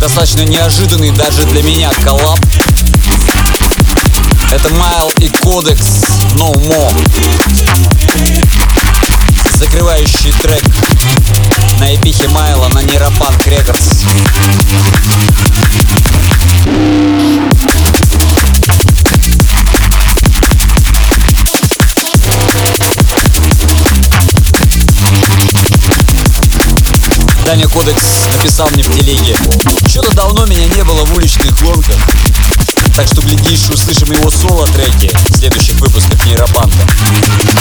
Достаточно неожиданный даже для меня коллаб. Это Майл и Кодекс No More. Закрывающий трек на эпихе Майла на Нейропанк Рекордс. Даня Кодекс написал мне в телеге: что-то давно меня не было в уличных гонках. Так что, глядишь, услышим его соло-треки в следующих выпусках Нейропанка.